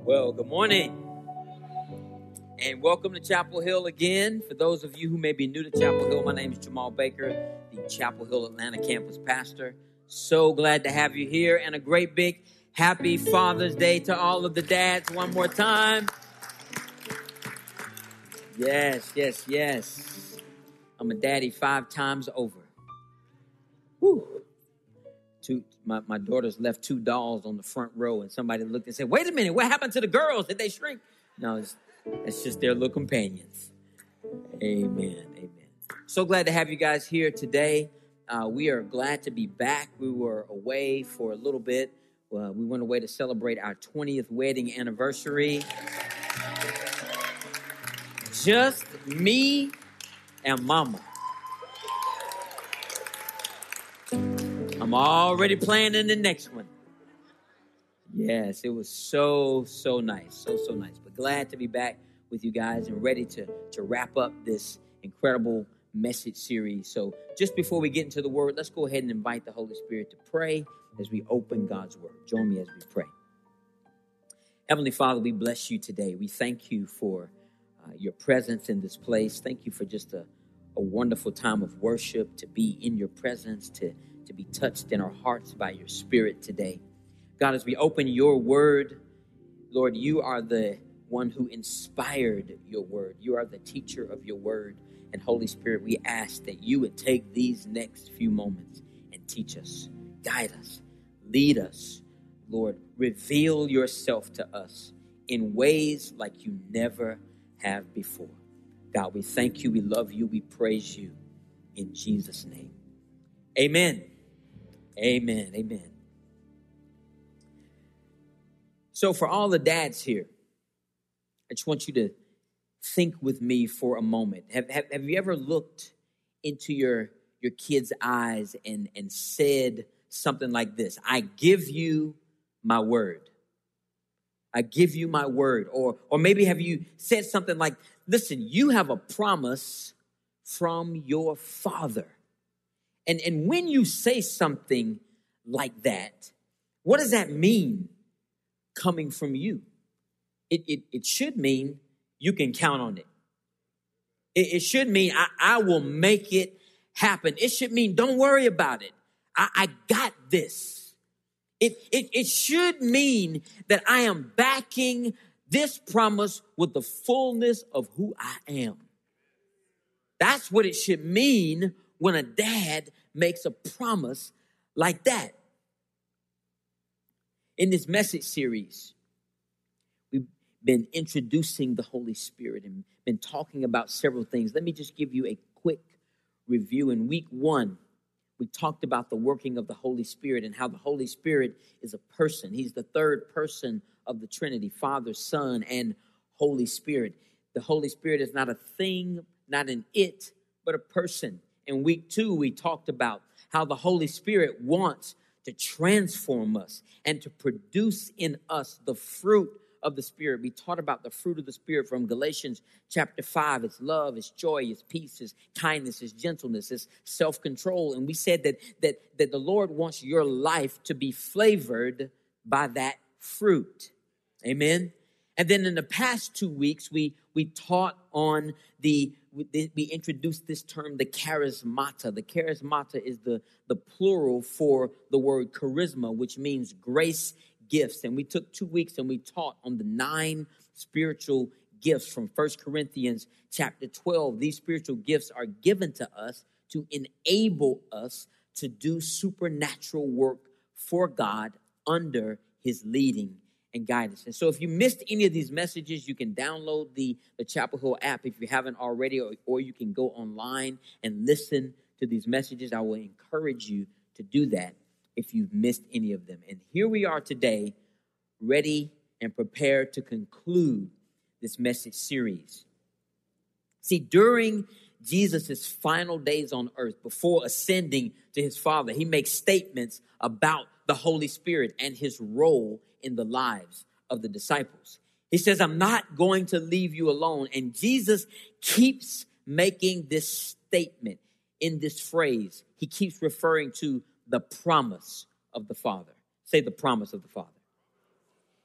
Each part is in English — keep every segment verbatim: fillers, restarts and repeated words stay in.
Well, good morning and welcome to Chapel Hill again. For those of you who may be new to Chapel Hill, my name is Jamal Baker, the Chapel Hill Atlanta campus pastor. So glad to have you here, and a great big happy Father's Day to all of the dads one more time. Yes, yes, yes. I'm a daddy five times over. Whew. Two, my, my daughters left two dolls on the front row, and somebody looked and said, wait a minute, what happened to the girls? Did they shrink? No, it's, it's just their little companions. Amen, amen. So glad to have you guys here today. Uh, we are glad to be back. We were away for a little bit. Uh, we went away to celebrate our twentieth wedding anniversary. Just me and mama. I'm already planning the next one. Yes, it was so, so nice. So, so nice. But glad to be back with you guys and ready to, to wrap up this incredible message series. So just before we get into the word, let's go ahead and invite the Holy Spirit to pray as we open God's word. Join me as we pray. Heavenly Father, we bless you today. We thank you for uh, your presence in this place. Thank you for just a, a wonderful time of worship, to be in your presence, to to be touched in our hearts by your spirit today. God, as we open your word, Lord, you are the one who inspired your word. You are the teacher of your word. And Holy Spirit, we ask that you would take these next few moments and teach us, guide us, lead us. Lord, reveal yourself to us in ways like you never have before. God, we thank you. We love you. We praise you in Jesus' name. Amen. Amen. Amen. So for all the dads here, I just want you to think with me for a moment. Have, have, have you ever looked into your, your kid's eyes and, and said something like this? I give you my word. I give you my word. Or, or maybe have you said something like, listen, you have a promise from your father. And, and when you say something like that, what does that mean coming from you? It, it, it should mean you can count on it. It, it should mean I, I will make it happen. It should mean don't worry about it. I, I got this. It, it, it should mean that I am backing this promise with the fullness of who I am. That's what it should mean when a dad makes a promise like that. In this message series, we've been introducing the Holy Spirit and been talking about several things. Let me just give you a quick review. In week one, we talked about the working of the Holy Spirit and how the Holy Spirit is a person. He's the third person of the Trinity, Father, Son, and Holy Spirit. The Holy Spirit is not a thing, not an it, but a person. In week two, we talked about how the Holy Spirit wants to transform us and to produce in us the fruit of the Spirit. We taught about the fruit of the Spirit from Galatians chapter five. It's love, it's joy, it's peace, it's kindness, it's gentleness, it's self-control. And we said that, that, that the Lord wants your life to be flavored by that fruit. Amen. And then in the past two weeks, we, we taught on the we introduced this term, the charismata. The charismata is the, the plural for the word charisma, which means grace gifts. And we took two weeks and we taught on the nine spiritual gifts from First Corinthians chapter twelve. These spiritual gifts are given to us to enable us to do supernatural work for God under his leading and guidance. And so if you missed any of these messages, you can download the, the Chapel Hill app if you haven't already, or, or you can go online and listen to these messages. I will encourage you to do that if you've missed any of them. And here we are today, ready and prepared to conclude this message series. See, during Jesus' final days on earth, before ascending to his Father, he makes statements about the Holy Spirit and his role in the lives of the disciples. He says, I'm not going to leave you alone. And Jesus keeps making this statement in this phrase. He keeps referring to the promise of the Father. Say the promise of the Father.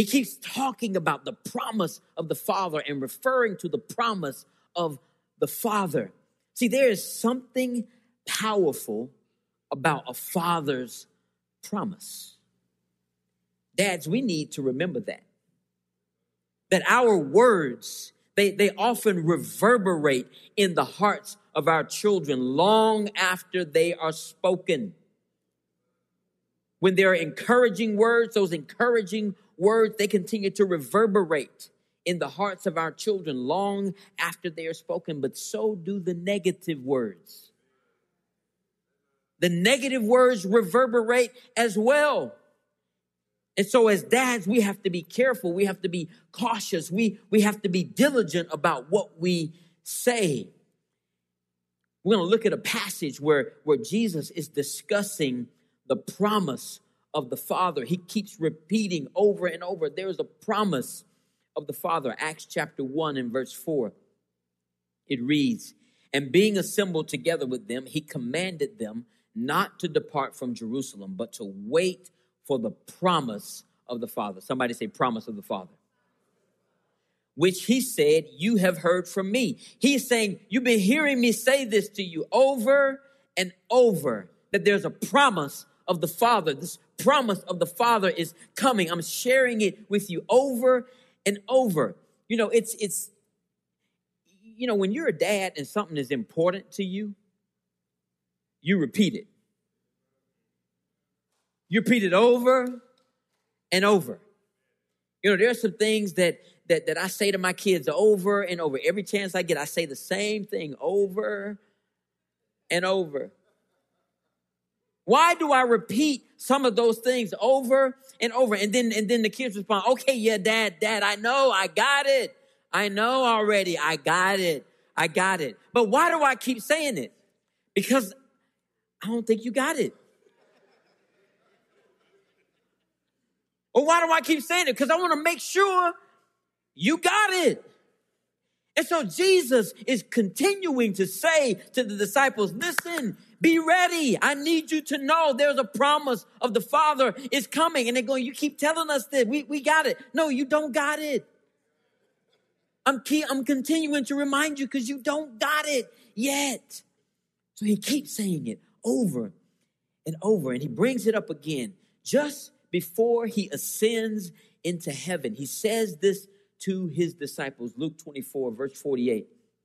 He keeps talking about the promise of the Father and referring to the promise of the Father. See, there is something powerful about a father's promise. Dads, we need to remember that. That our words, they, they often reverberate in the hearts of our children long after they are spoken. When there are encouraging words, those encouraging words, they continue to reverberate in the hearts of our children long after they are spoken, but so do the negative words. The negative words reverberate as well. And so as dads, we have to be careful. We have to be cautious. We, we have to be diligent about what we say. We're going to look at a passage where, where Jesus is discussing the promise of the Father. He keeps repeating over and over, there is a promise of the Father. Acts chapter one and verse four. It reads, and being assembled together with them, he commanded them not to depart from Jerusalem, but to wait for the promise of the Father. Somebody say promise of the Father. Which he said, you have heard from me. He's saying, you've been hearing me say this to you over and over, that there's a promise of the Father. This promise of the Father is coming. I'm sharing it with you over and over. You know, it's, it's, you know, when you're a dad and something is important to you, you repeat it. You repeat it over and over. You know, there are some things that, that, that I say to my kids over and over. Every chance I get, I say the same thing over and over. Why do I repeat some of those things over and over? And then, and then the kids respond, okay, yeah, dad, dad, I know, I got it. I know already, I got it. I got it. But why do I keep saying it? Because I don't think you got it. Or why do I keep saying it? Because I want to make sure you got it. And so Jesus is continuing to say to the disciples, listen, be ready. I need you to know there's a promise of the Father is coming. And they're going, you keep telling us that we, we got it. No, you don't got it. I'm, keep, I'm continuing to remind you because you don't got it yet. So he keeps saying it over and over. And he brings it up again just before he ascends into heaven. He says this to his disciples, Luke twenty-four, verse forty-eight.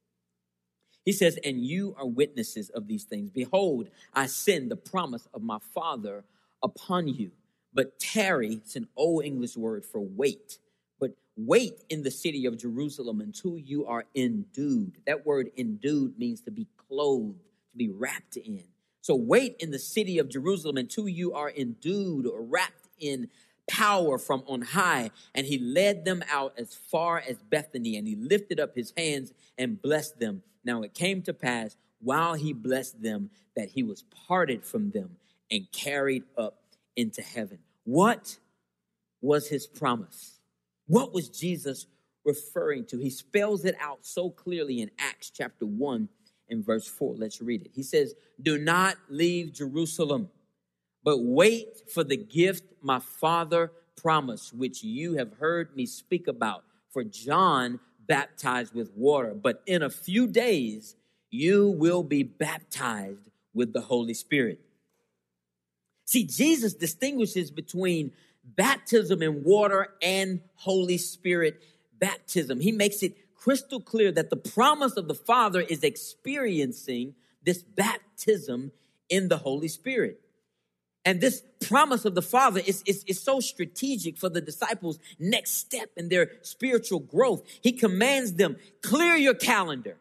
He says, and you are witnesses of these things. Behold, I send the promise of my Father upon you. But tarry, it's an old English word for wait. But wait in the city of Jerusalem until you are endued. That word endued means to be clothed, to be wrapped in. So wait in the city of Jerusalem until you are endued or wrapped in power from on high. And he led them out as far as Bethany, and he lifted up his hands and blessed them. Now it came to pass while he blessed them that he was parted from them and carried up into heaven. What was his promise? What was Jesus referring to? He spells it out so clearly in Acts chapter one and verse four. Let's read it. He says, do not leave Jerusalem, but wait for the gift my Father promised, which you have heard me speak about. For John baptized with water, but in a few days you will be baptized with the Holy Spirit. See, Jesus distinguishes between baptism in water and Holy Spirit baptism. He makes it crystal clear that the promise of the Father is experiencing this baptism in the Holy Spirit. And this promise of the Father is, is, is so strategic for the disciples' next step in their spiritual growth. He commands them, clear your calendar.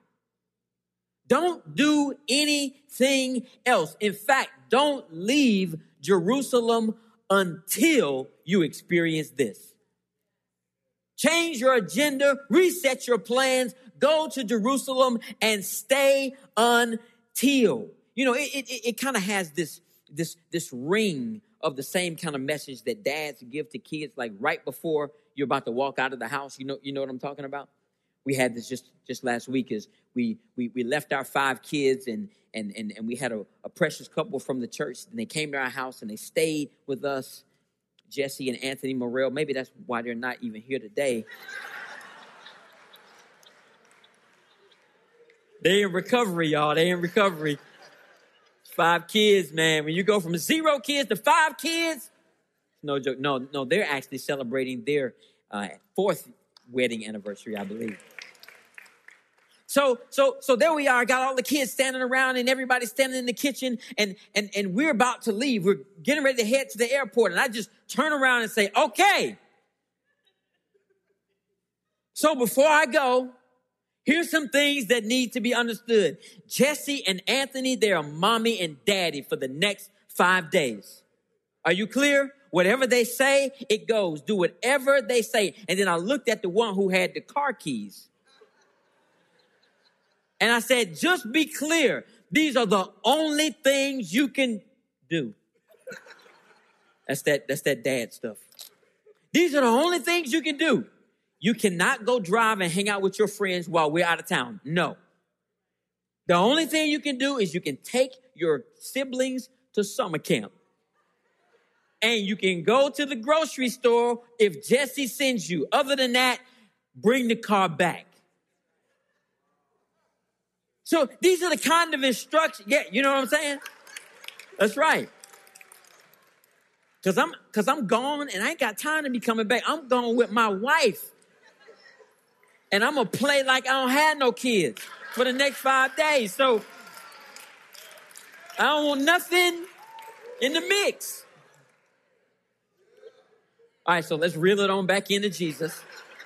Don't do anything else. In fact, don't leave Jerusalem until you experience this. Change your agenda, reset your plans, go to Jerusalem and stay until. You know, it, it, it kind of has this this this ring of the same kind of message that dads give to kids, like right before you're about to walk out of the house. You know, you know what I'm talking about? We had this just, just last week as we, we we left our five kids and and and, and we had a, a precious couple from the church, and they came to our house and they stayed with us Jesse and Anthony Morrell. Maybe that's why they're not even here today. They in recovery, y'all. They in recovery. Five kids, man. When you go from zero kids to five kids, no joke. No, no, they're actually celebrating their uh, fourth wedding anniversary, I believe. So, so, so there we are. Got all the kids standing around and everybody standing in the kitchen, and and and we're about to leave. We're getting ready to head to the airport, and I just turn around and say, "Okay." So before I go, here's some things that need to be understood. Jesse and Anthony, they are mommy and daddy for the next five days. Are you clear? Whatever they say, it goes. Do whatever they say. And then I looked at the one who had the car keys. And I said, just be clear. These are the only things you can do. That's that, that's that dad stuff. These are the only things you can do. You cannot go drive and hang out with your friends while we're out of town. No. The only thing you can do is you can take your siblings to summer camp. And you can go to the grocery store if Jesse sends you. Other than that, bring the car back. So these are the kind of instructions. Yeah, you know what I'm saying? That's right. Cause I'm, cause I'm gone and I ain't got time to be coming back. I'm gone with my wife. And I'm going to play like I don't have no kids for the next five days. So I don't want nothing in the mix. All right, so let's reel it on back into Jesus.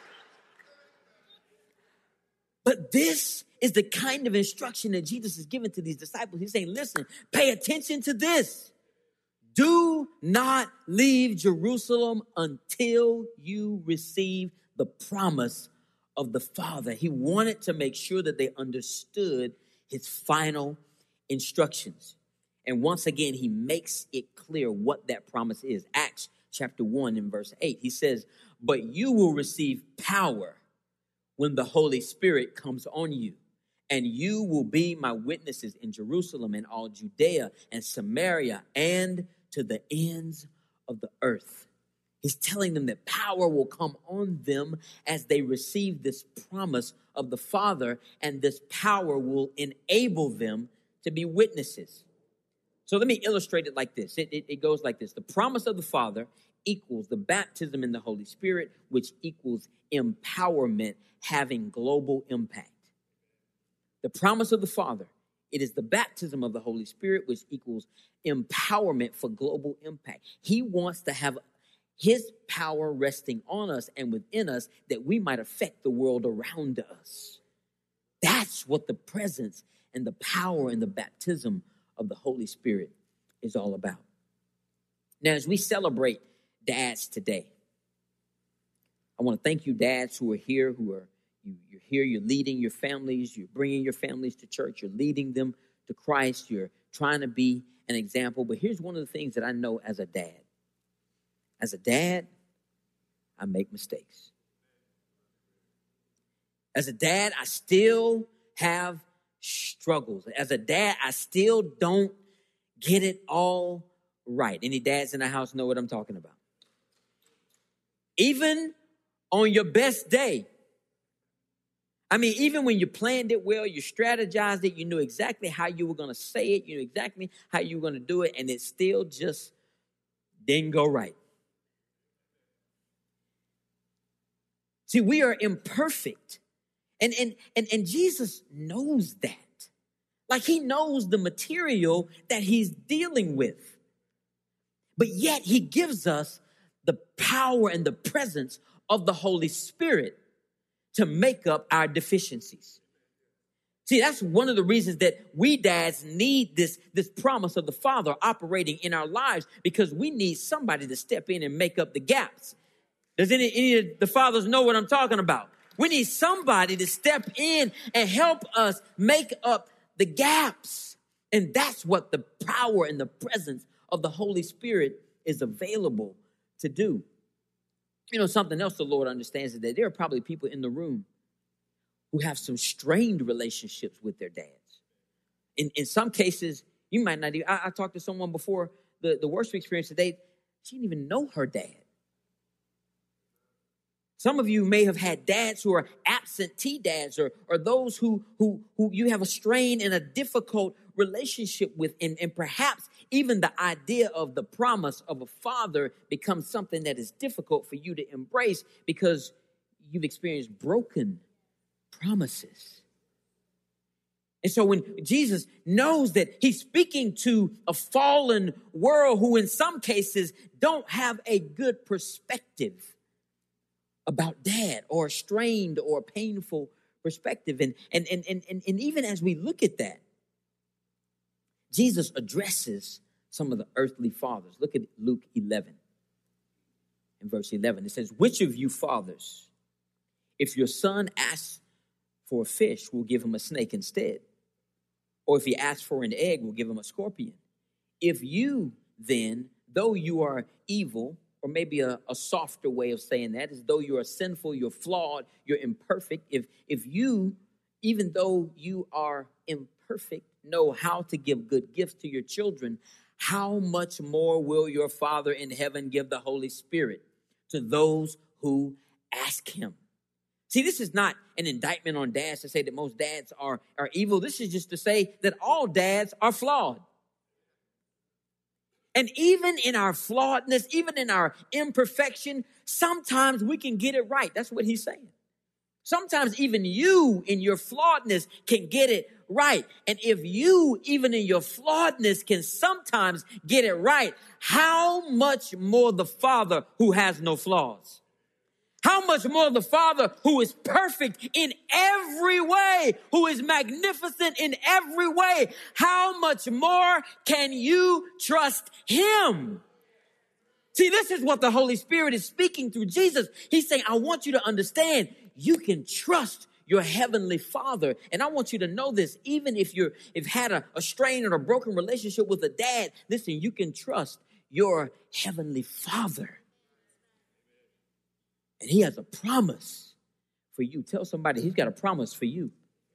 But this is the kind of instruction that Jesus is giving to these disciples. He's saying, listen, pay attention to this. Do not leave Jerusalem until you receive the promise of the Father. He wanted to make sure that they understood his final instructions. And once again, he makes it clear what that promise is. Acts chapter one and verse eight. He says, but you will receive power when the Holy Spirit comes on you. And you will be my witnesses in Jerusalem and all Judea and Samaria and to the ends of the earth. He's telling them that power will come on them as they receive this promise of the Father, and this power will enable them to be witnesses. So let me illustrate it like this. It, it, it goes like this. The promise of the Father equals the baptism in the Holy Spirit, which equals empowerment having global impact. The promise of the Father, it is the baptism of the Holy Spirit, which equals empowerment for global impact. He wants to have his power resting on us and within us that we might affect the world around us. That's what the presence and the power and the baptism of the Holy Spirit is all about. Now, as we celebrate dads today, I want to thank you, dads who are here, who are you, you're here, you're leading your families, you're bringing your families to church, you're leading them to Christ, you're trying to be an example. But here's one of the things that I know as a dad. As a dad, I make mistakes. As a dad, I still have struggles. As a dad, I still don't get it all right. Any dads in the house know what I'm talking about. Even on your best day, I mean, even when you planned it well, you strategized it, you knew exactly how you were going to say it, you knew exactly how you were going to do it, and it still just didn't go right. See, we are imperfect. And, and, and, and Jesus knows that. Like he knows the material that he's dealing with. But yet he gives us the power and the presence of the Holy Spirit to make up our deficiencies. See, that's one of the reasons that we dads need this, this promise of the Father operating in our lives, because we need somebody to step in and make up the gaps. Does any, any of the fathers know what I'm talking about? We need somebody to step in and help us make up the gaps. And that's what the power and the presence of the Holy Spirit is available to do. You know, something else the Lord understands is that there are probably people in the room who have some strained relationships with their dads. In, in some cases, you might not even, I, I talked to someone before the, the worship experience today. She didn't even know her dad. Some of you may have had dads who are absentee dads, or, or those who, who, who you have a strain and a difficult relationship with. And, and perhaps even the idea of the promise of a father becomes something that is difficult for you to embrace because you've experienced broken promises. And so when Jesus knows that he's speaking to a fallen world who in some cases don't have a good perspective about dad, or a strained or painful perspective. And, and, and, and, and, and even as we look at that, Jesus addresses some of the earthly fathers. Look at Luke eleven in verse eleven. It says, which of you fathers, if your son asks for a fish, will give him a snake instead? Or if he asks for an egg, will give him a scorpion? If you then, though you are evil, or maybe a, a softer way of saying that is though you are sinful, you're flawed, you're imperfect. If, if you, even though you are imperfect, know how to give good gifts to your children, how much more will your Father in heaven give the Holy Spirit to those who ask him? See, this is not an indictment on dads to say that most dads are, are evil. This is just to say that all dads are flawed. And even in our flawedness, even in our imperfection, sometimes we can get it right. That's what he's saying. Sometimes even you in your flawedness can get it right. And if you, even in your flawedness, can sometimes get it right, how much more the Father who has no flaws? How much more the Father who is perfect in every way, who is magnificent in every way, how much more can you trust him? See, this is what the Holy Spirit is speaking through Jesus. He's saying, I want you to understand you can trust your heavenly Father. And I want you to know this, even if you're, if had a, a strained or a broken relationship with a dad, listen, you can trust your heavenly Father. And he has a promise for you. Tell somebody he's got a promise for you.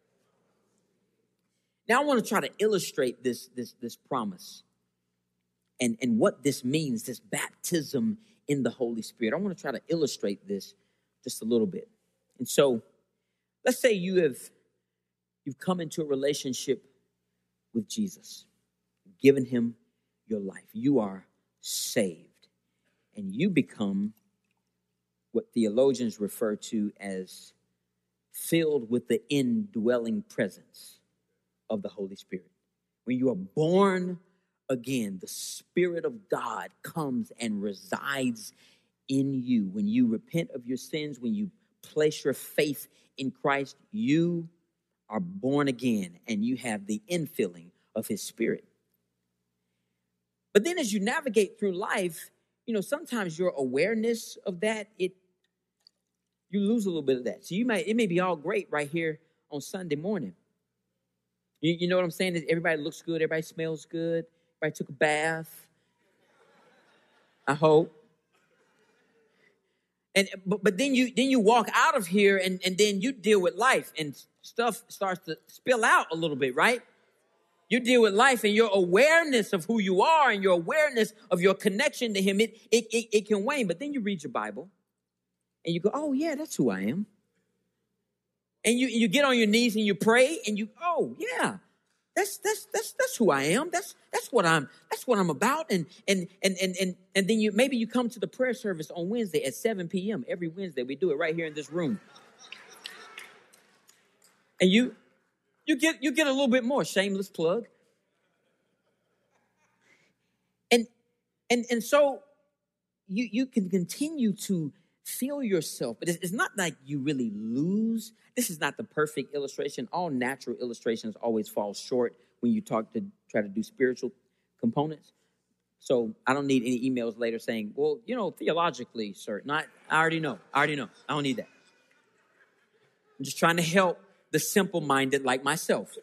Now I want to try to illustrate this, this, this promise and, and what this means, this baptism in the Holy Spirit. I want to try to illustrate this just a little bit. And so let's say you have you've come into a relationship with Jesus, given him your life. You are saved, and you become what theologians refer to as filled with the indwelling presence of the Holy Spirit. When you are born again, the Spirit of God comes and resides in you. When you repent of your sins, when you place your faith in Christ, you are born again and you have the infilling of his Spirit. But then as you navigate through life, you know, sometimes your awareness of that, it you lose a little bit of that. So you might, it may be all great right here on Sunday morning. You, you know what I'm saying? Everybody looks good. Everybody smells good. Everybody took a bath. I hope. And but, but then you then you walk out of here and, and then you deal with life and stuff starts to spill out a little bit, right? You deal with life and your awareness of who you are and your awareness of your connection to him, it it it, it can wane. But then you read your Bible. And you go, oh, yeah, that's who I am. And you you get on your knees and you pray and you, oh, yeah, that's that's that's that's who I am. That's that's what I'm that's what I'm about. And and and and and and then you maybe you come to the prayer service on Wednesday at seven p.m. Every Wednesday. We do it right here in this room. And you you get you get a little bit more, shameless plug. And and and so you you can continue to feel yourself, but it's not like you really lose. This is not the perfect illustration. All natural illustrations always fall short when you talk to try to do spiritual components. So I don't need any emails later saying, well, you know, theologically, sir, not, I already know. I already know. I don't need that. I'm just trying to help the simple-minded like myself.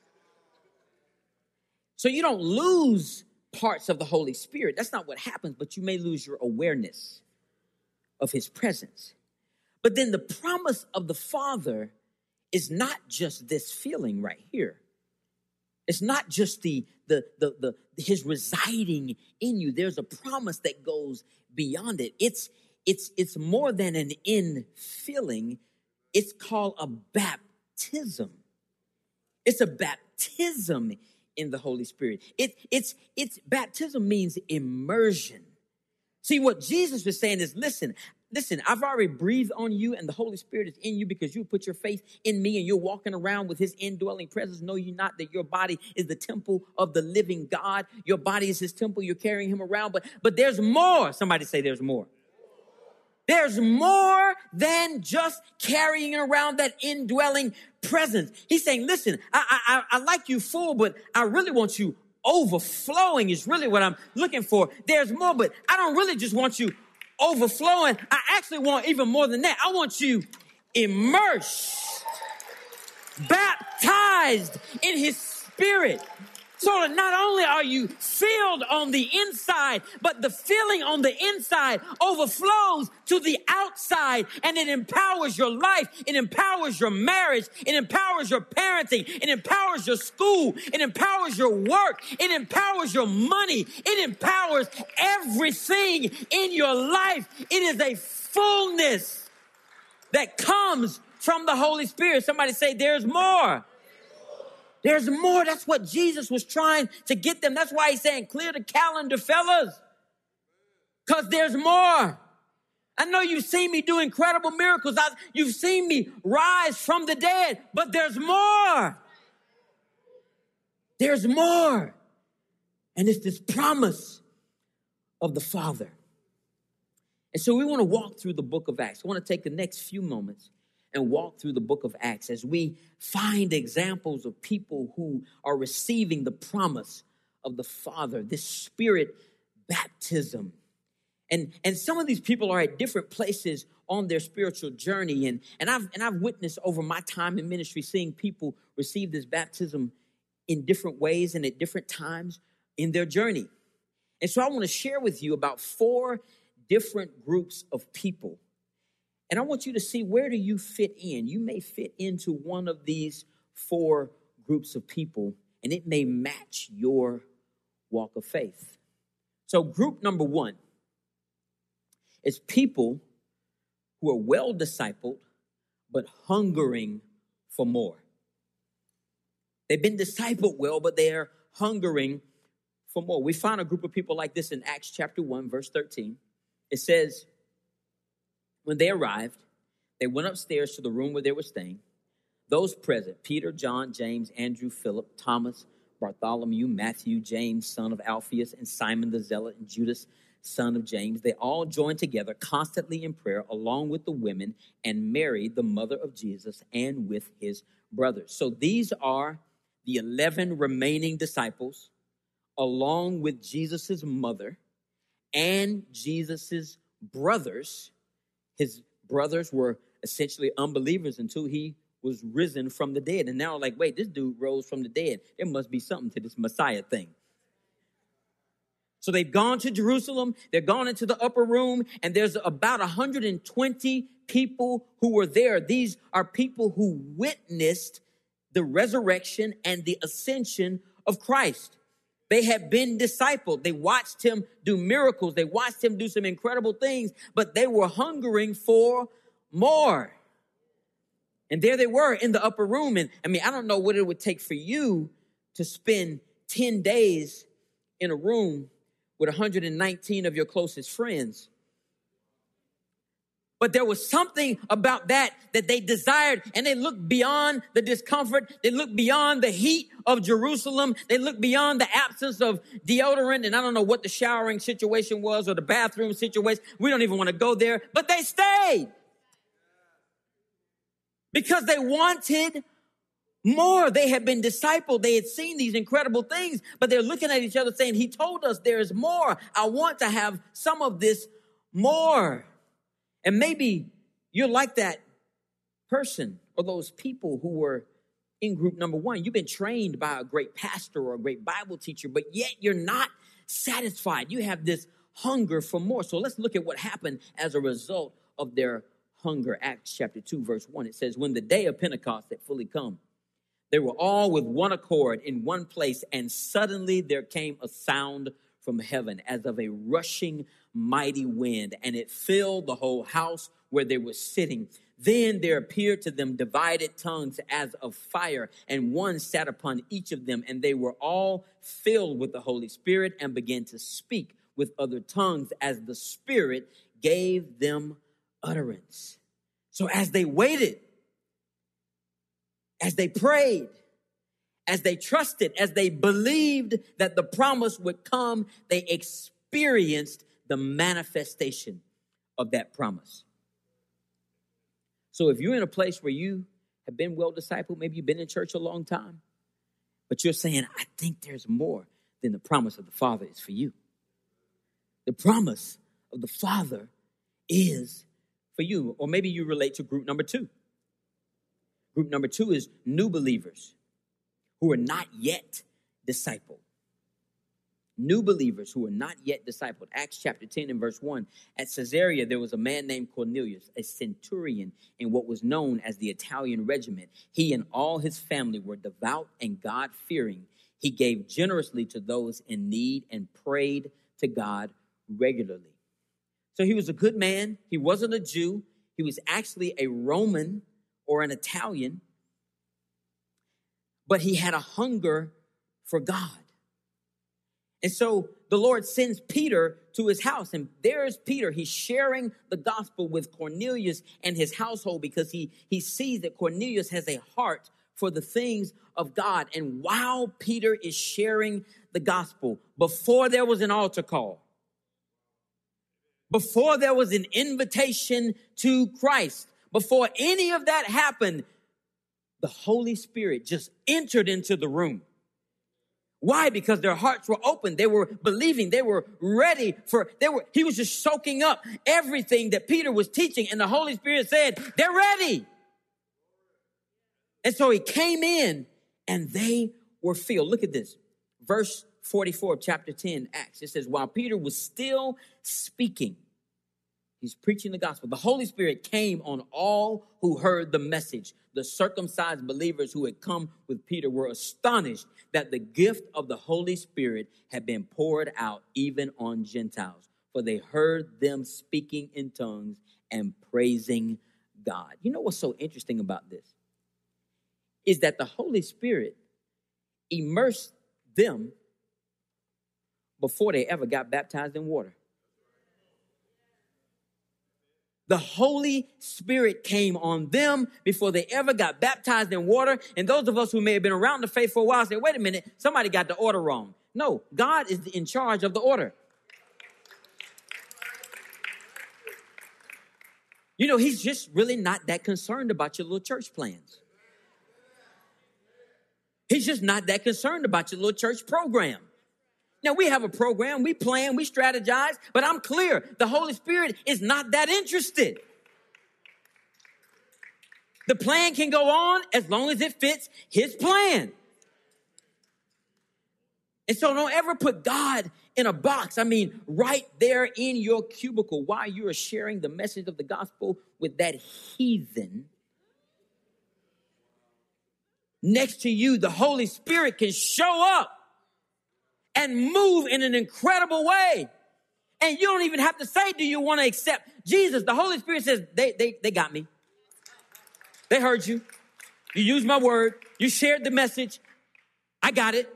So you don't lose parts of the Holy Spirit. That's not what happens, but you may lose your awareness of his presence. But then the promise of the Father is not just this feeling right here. It's not just the, the, the, the, his residing in you. There's a promise that goes beyond it. It's, it's, it's more than an infilling. It's called a baptism. It's a baptism in the Holy Spirit. It, it's, it's baptism means immersion. See, what Jesus was saying is, listen, listen, I've already breathed on you and the Holy Spirit is in you because you put your faith in me and you're walking around with his indwelling presence. Know you not that your body is the temple of the living God. Your body is his temple. You're carrying him around, but, but there's more. Somebody say there's more. There's more than just carrying around that indwelling presence. He's saying, listen, I, I, I like you full, but I really want you overflowing is really what I'm looking for. There's more, but I don't really just want you overflowing. I actually want even more than that. I want you immersed, baptized in his spirit. So that not only are you filled on the inside, but the filling on the inside overflows to the outside, and it empowers your life. It empowers your marriage. It empowers your parenting. It empowers your school. It empowers your work. It empowers your money. It empowers everything in your life. It is a fullness that comes from the Holy Spirit. Somebody say, there's more. There's more. That's what Jesus was trying to get them. That's why he's saying, clear the calendar, fellas. Because there's more. I know you've seen me do incredible miracles. I, you've seen me rise from the dead. But there's more. There's more. And it's this promise of the Father. And so we want to walk through the book of Acts. I want to take the next few moments and walk through the book of Acts as we find examples of people who are receiving the promise of the Father, this Spirit baptism. And, and some of these people are at different places on their spiritual journey. And, and, I've, and I've witnessed over my time in ministry seeing people receive this baptism in different ways and at different times in their journey. And so I want to share with you about four different groups of people. And I want you to see, where do you fit in? You may fit into one of these four groups of people, and it may match your walk of faith. So group number one is people who are well discipled, but hungering for more. They've been discipled well, but they're hungering for more. We find a group of people like this in Acts chapter one, verse thirteen. It says, when they arrived, they went upstairs to the room where they were staying. Those present, Peter, John, James, Andrew, Philip, Thomas, Bartholomew, Matthew, James, son of Alphaeus, and Simon the Zealot, and Judas, son of James, they all joined together constantly in prayer along with the women and Mary, the mother of Jesus, and with his brothers. So these are the eleven remaining disciples along with Jesus's mother and Jesus's brothers. His brothers were essentially unbelievers until he was risen from the dead. And now like, wait, this dude rose from the dead. There must be something to this Messiah thing. So they've gone to Jerusalem. They're gone into the upper room. And there's about one hundred twenty people who were there. These are people who witnessed the resurrection and the ascension of Christ. They had been discipled. They watched him do miracles. They watched him do some incredible things, but they were hungering for more. And there they were in the upper room. And I mean, I don't know what it would take for you to spend ten days in a room with one hundred nineteen of your closest friends. But there was something about that that they desired, and they looked beyond the discomfort. They looked beyond the heat of Jerusalem. They looked beyond the absence of deodorant, and I don't know what the showering situation was or the bathroom situation. We don't even want to go there, but they stayed because they wanted more. They had been discipled. They had seen these incredible things, but they're looking at each other saying, he told us there is more. I want to have some of this more. And maybe you're like that person or those people who were in group number one. You've been trained by a great pastor or a great Bible teacher, but yet you're not satisfied. You have this hunger for more. So let's look at what happened as a result of their hunger. Acts chapter two, verse one, it says, when the day of Pentecost had fully come, They were all with one accord in one place, and suddenly there came a sound from heaven as of a rushing mighty wind, and it filled the whole house where they were sitting. Then there appeared to them divided tongues as of fire, and one sat upon each of them, and they were all filled with the Holy Spirit and began to speak with other tongues as the Spirit gave them utterance. So as they waited, as they prayed, as they trusted, as they believed that the promise would come, they experienced the manifestation of that promise. So if you're in a place where you have been well discipled, maybe you've been in church a long time, but you're saying, I think there's more than the promise of the Father is for you. The promise of the Father is for you. Or maybe you relate to group number two. Group number two is new believers who are not yet discipled. New believers who are not yet discipled. Acts chapter ten and verse one. At Caesarea, there was a man named Cornelius, a centurion in what was known as the Italian regiment. He and all his family were devout and God-fearing. He gave generously to those in need and prayed to God regularly. So he was a good man. He wasn't a Jew. He was actually a Roman or an Italian. But he had a hunger for God. And so the Lord sends Peter to his house, and there's Peter. He's sharing the gospel with Cornelius and his household because he, he sees that Cornelius has a heart for the things of God. And while Peter is sharing the gospel, before there was an altar call, before there was an invitation to Christ, before any of that happened, the Holy Spirit just entered into the room. Why? Because their hearts were open. They were believing. They were ready for, they were, he was just soaking up everything that Peter was teaching. And the Holy Spirit said, they're ready. And so he came in and they were filled. Look at this. Verse forty-four of chapter ten, Acts. It says, while Peter was still speaking, he's preaching the gospel, the Holy Spirit came on all who heard the message. The circumcised believers who had come with Peter were astonished that the gift of the Holy Spirit had been poured out even on Gentiles, for they heard them speaking in tongues and praising God. You know what's so interesting about this? Is that the Holy Spirit immersed them before they ever got baptized in water. The Holy Spirit came on them before they ever got baptized in water. And those of us who may have been around the faith for a while say, wait a minute, somebody got the order wrong. No, God is in charge of the order. You know, he's just really not that concerned about your little church plans. He's just not that concerned about your little church program. Now, we have a program, we plan, we strategize, but I'm clear, the Holy Spirit is not that interested. The plan can go on as long as it fits his plan. And so don't ever put God in a box. I mean, right there in your cubicle while you are sharing the message of the gospel with that heathen next to you, the Holy Spirit can show up and move in an incredible way. And you don't even have to say, do you want to accept Jesus? The Holy Spirit says, they, they, they got me. They heard you. You used my word. You shared the message. I got it.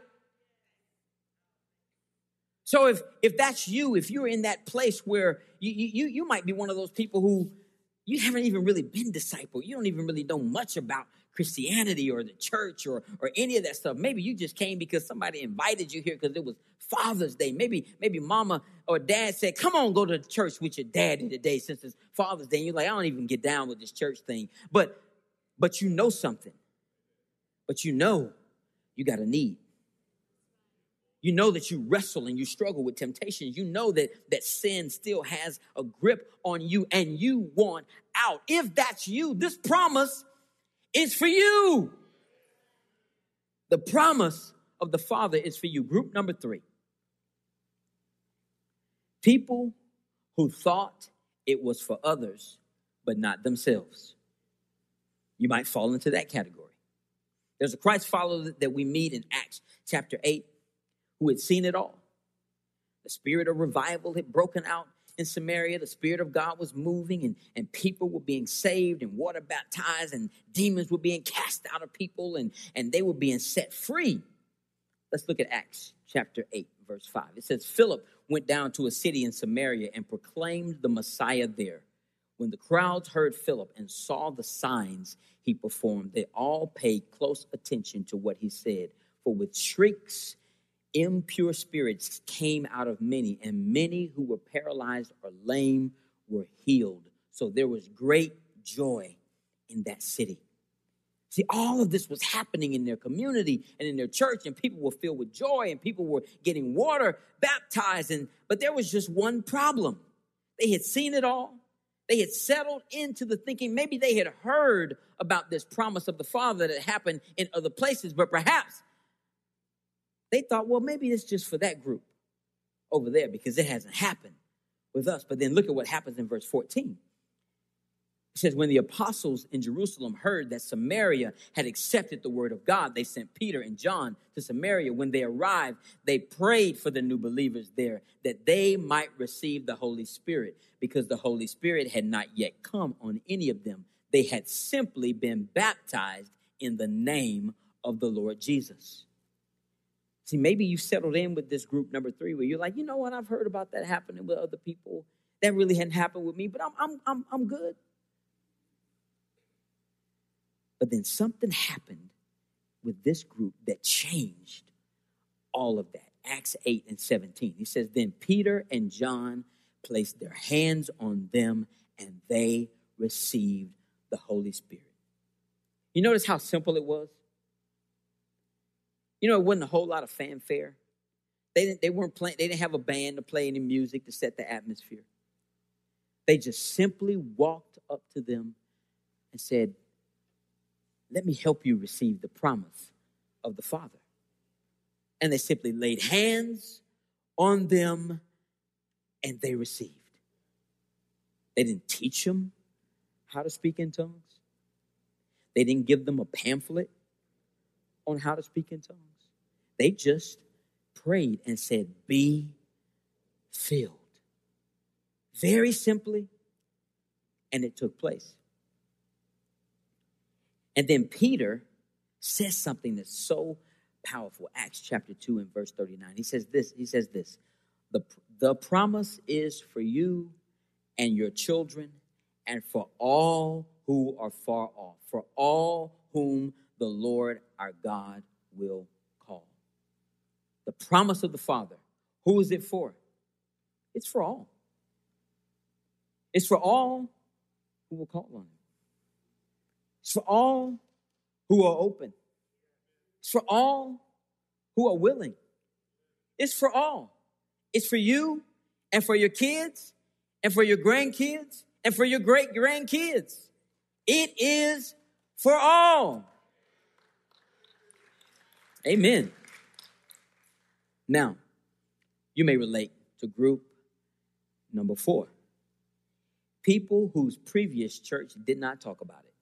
So if, if that's you, if you're in that place where you, you, you might be one of those people who you haven't even really been discipled. You don't even really know much about Christianity or the church or, or any of that stuff. Maybe you just came because somebody invited you here because it was Father's Day. Maybe, maybe mama or dad said, come on, go to church with your daddy today since it's Father's Day. And you're like, I don't even get down with this church thing. But, but you know something. But you know you got a need. You know that you wrestle and you struggle with temptations. You know that, that sin still has a grip on you and you want out. If that's you, this promise is for you. The promise of the Father is for you. Group number three. People who thought it was for others, but not themselves. You might fall into that category. There's a Christ follower that we meet in Acts chapter eight who had seen it all. The spirit of revival had broken out in Samaria. The Spirit of God was moving, and, and people were being saved and water baptized, and demons were being cast out of people, and, and they were being set free. Let's look at Acts chapter eight, verse five. It says, Philip went down to a city in Samaria and proclaimed the Messiah there. When the crowds heard Philip and saw the signs he performed, they all paid close attention to what he said. For with shrieks, impure spirits came out of many, and many who were paralyzed or lame were healed. So there was great joy in that city. See, all of this was happening in their community and in their church, and people were filled with joy, and people were getting water baptized. And but there was just one problem. They had seen it all. They had settled into the thinking. Maybe they had heard about this promise of the Father that happened in other places, but perhaps they thought, well, maybe it's just for that group over there because it hasn't happened with us. But then look at what happens in verse fourteen. It says, when the apostles in Jerusalem heard that Samaria had accepted the word of God, they sent Peter and John to Samaria. When they arrived, they prayed for the new believers there that they might receive the Holy Spirit, because the Holy Spirit had not yet come on any of them. They had simply been baptized in the name of the Lord Jesus. See, maybe you settled in with this group number three where you're like, you know what, I've heard about that happening with other people. That really hadn't happened with me, but I'm I'm I'm I'm good. But then something happened with this group that changed all of that. Acts eight and seventeen. He says, then Peter and John placed their hands on them and they received the Holy Spirit. You notice how simple it was? You know, it wasn't a whole lot of fanfare. They didn't, they weren't playing, they didn't have a band to play any music to set the atmosphere. They just simply walked up to them and said, let me help you receive the promise of the Father. And they simply laid hands on them and they received. They didn't teach them how to speak in tongues. They didn't give them a pamphlet on how to speak in tongues. They just prayed and said, be filled. Very simply, and it took place. And then Peter says something that's so powerful. Acts chapter two and verse thirty-nine. He says this, he says this, the, the promise is for you and your children and for all who are far off, for all whom the Lord our God will call. The promise of the Father. Who is it for? It's for all. It's for all who will call on him. It's for all who are open. It's for all who are willing. It's for all. It's for you and for your kids and for your grandkids and for your great grandkids. It is for all. Amen. Now, you may relate to group number four. People whose previous church did not talk about it.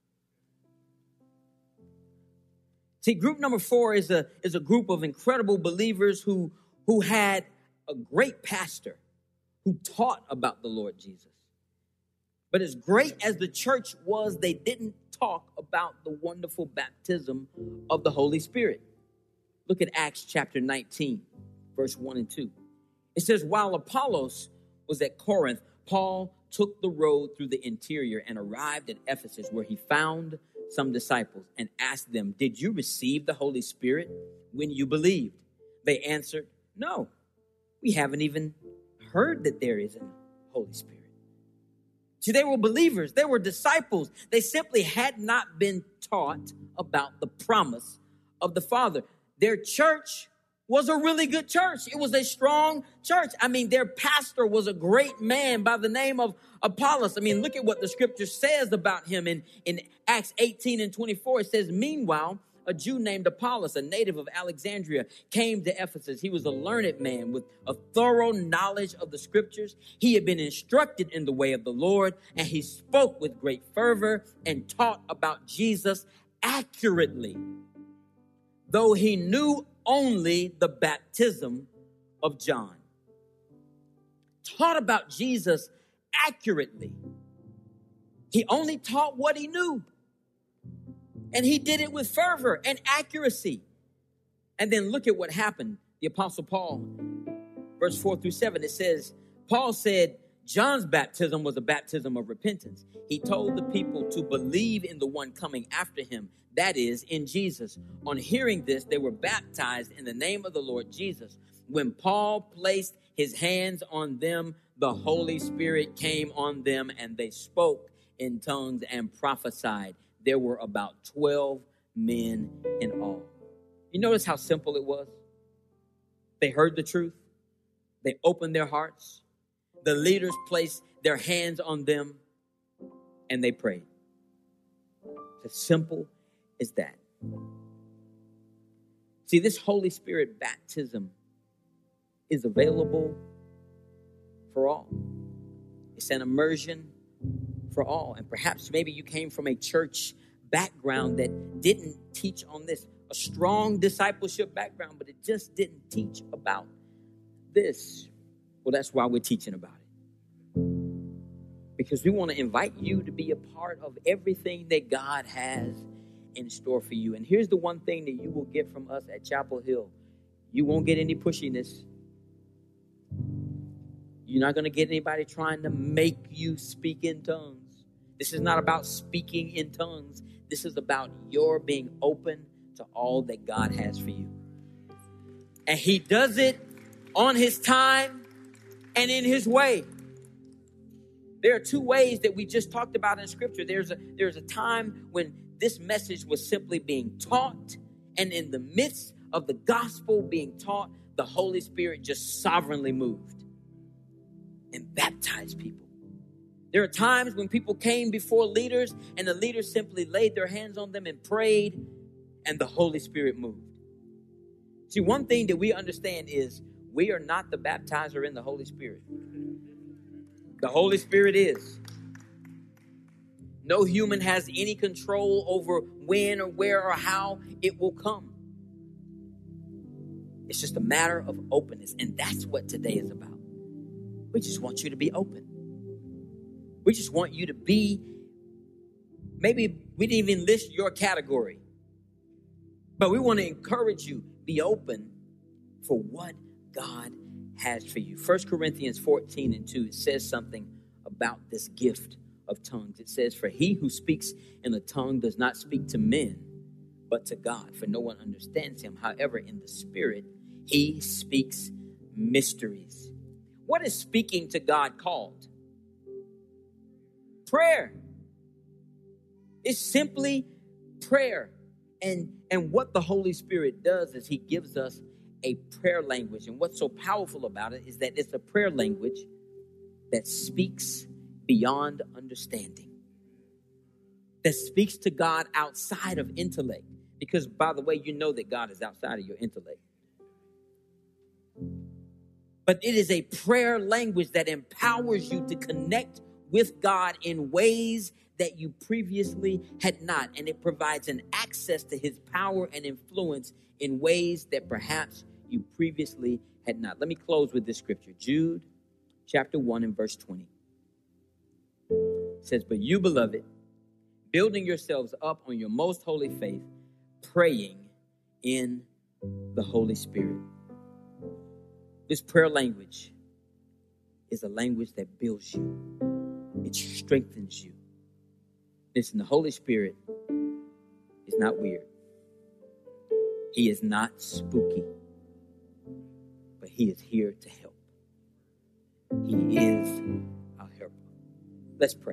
See, group number four is a, is a group of incredible believers who, who had a great pastor who taught about the Lord Jesus. But as great as the church was, they didn't talk about the wonderful baptism of the Holy Spirit. Look at Acts chapter nineteen, verse one and two. It says, while Apollos was at Corinth, Paul took the road through the interior and arrived at Ephesus, where he found some disciples and asked them, did you receive the Holy Spirit when you believed? They answered, no, we haven't even heard that there is a Holy Spirit. See, they were believers. They were disciples. They simply had not been taught about the promise of the Father. Their church was a really good church. It was a strong church. I mean, their pastor was a great man by the name of Apollos. I mean, look at what the scripture says about him in, in Acts eighteen and twenty-four. It says, meanwhile, a Jew named Apollos, a native of Alexandria, came to Ephesus. He was a learned man with a thorough knowledge of the scriptures. He had been instructed in the way of the Lord, and he spoke with great fervor and taught about Jesus accurately. though he knew only the baptism of John. Taught about Jesus accurately. He only taught what he knew. And he did it with fervor and accuracy. And then look at what happened. The Apostle Paul, verse four through seven, it says, Paul said, John's baptism was a baptism of repentance. He told the people to believe in the one coming after him, that is, in Jesus. On hearing this, they were baptized in the name of the Lord Jesus. When Paul placed his hands on them, the Holy Spirit came on them, and they spoke in tongues and prophesied. There were about twelve men in all. You notice how simple it was? They heard the truth. They opened their hearts. The leaders placed their hands on them, and they prayed. It's as simple as that. See, this Holy Spirit baptism is available for all. It's an immersion for all. And perhaps maybe you came from a church background that didn't teach on this, a strong discipleship background, but it just didn't teach about this. Well, that's why we're teaching about it. Because we want to invite you to be a part of everything that God has in store for you. And here's the one thing that you will get from us at Chapel Hill. You won't get any pushiness. You're not going to get anybody trying to make you speak in tongues. This is not about speaking in tongues. This is about your being open to all that God has for you. And he does it on his time and in his way. There are two ways that we just talked about in Scripture. There's a, there's a time when this message was simply being taught, and in the midst of the gospel being taught, the Holy Spirit just sovereignly moved and baptized people. There are times when people came before leaders, and the leaders simply laid their hands on them and prayed, and the Holy Spirit moved. See, one thing that we understand is we are not the baptizer in the Holy Spirit. The Holy Spirit is. No human has any control over when or where or how it will come. It's just a matter of openness, and that's what today is about. We just want you to be open. We just want you to be, maybe we didn't even list your category, but we want to encourage you, be open for what God has for you. First Corinthians fourteen and two, it says something about this gift of tongues. It says, for he who speaks in a tongue does not speak to men, but to God, for no one understands him. However, in the Spirit, he speaks mysteries. What is speaking to God called? Prayer. It's simply prayer. And, and what the Holy Spirit does is he gives us a prayer language. And what's so powerful about it is that it's a prayer language that speaks beyond understanding, that speaks to God outside of intellect. Because, by the way, you know that God is outside of your intellect. But it is a prayer language that empowers you to connect with God in ways that you previously had not. And it provides an access to his power and influence in ways that perhaps you previously had not. Let me close with this scripture. Jude chapter one and verse twenty. It says, but you, beloved, building yourselves up on your most holy faith, praying in the Holy Spirit. This prayer language is a language that builds you. It strengthens you. Listen, the Holy Spirit is not weird. He is not spooky. But he is here to help. He is our helper. Let's pray.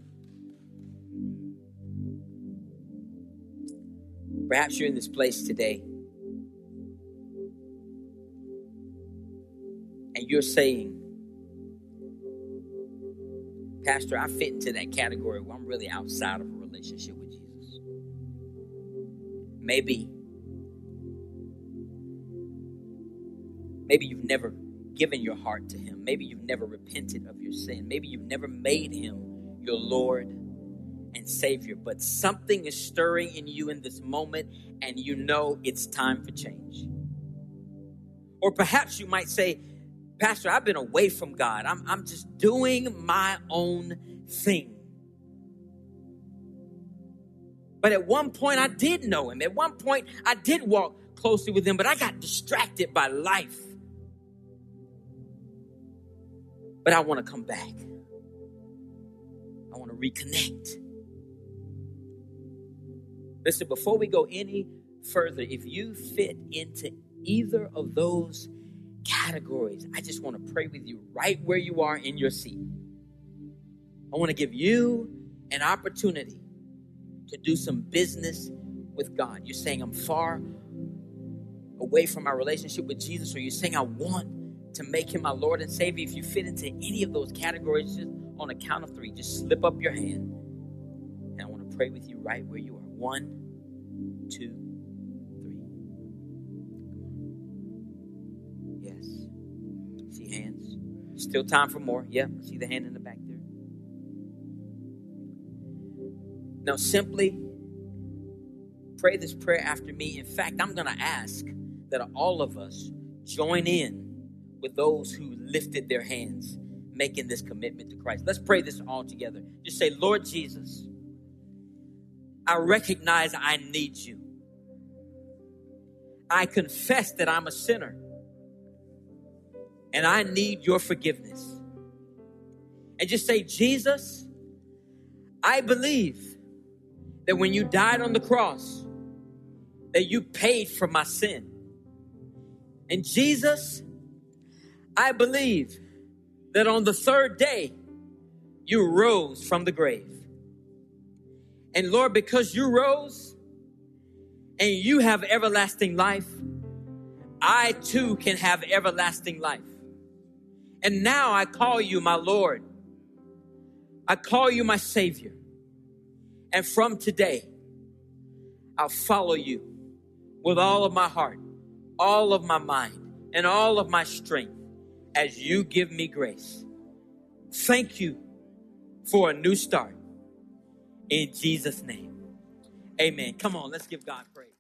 Perhaps you're in this place today and you're saying, Pastor, I fit into that category where I'm really outside of a relationship with Jesus. Maybe, maybe you've never given your heart to him. Maybe you've never repented of your sin. Maybe you've never made him your Lord and and Savior. But something is stirring in you in this moment, and you know it's time for change. Or perhaps you might say, Pastor, I've been away from God. I'm, I'm just doing my own thing. But at one point, I did know him. At one point, I did walk closely with him, but I got distracted by life. But I want to come back. I want to reconnect. Listen, before we go any further, if you fit into either of those categories, I just want to pray with you right where you are in your seat. I want to give you an opportunity to do some business with God. You're saying, I'm far away from my relationship with Jesus, or you're saying, I want to make him my Lord and Savior. If you fit into any of those categories, just on a count of three, just slip up your hand, and I want to pray with you right where you are. One, two, three. Yes. See hands? Still time for more. Yeah, I see the hand in the back there. Now, simply pray this prayer after me. In fact, I'm going to ask that all of us join in with those who lifted their hands, making this commitment to Christ. Let's pray this all together. Just say, Lord Jesus, I recognize I need you. I confess that I'm a sinner, and I need your forgiveness. And just say, Jesus, I believe that when you died on the cross, that you paid for my sin. And Jesus, I believe that on the third day, you rose from the grave. And Lord, because you rose and you have everlasting life, I too can have everlasting life. And now I call you my Lord. I call you my Savior. And from today, I'll follow you with all of my heart, all of my mind, and all of my strength as you give me grace. Thank you for a new start. In Jesus' name, amen. Come on, let's give God praise.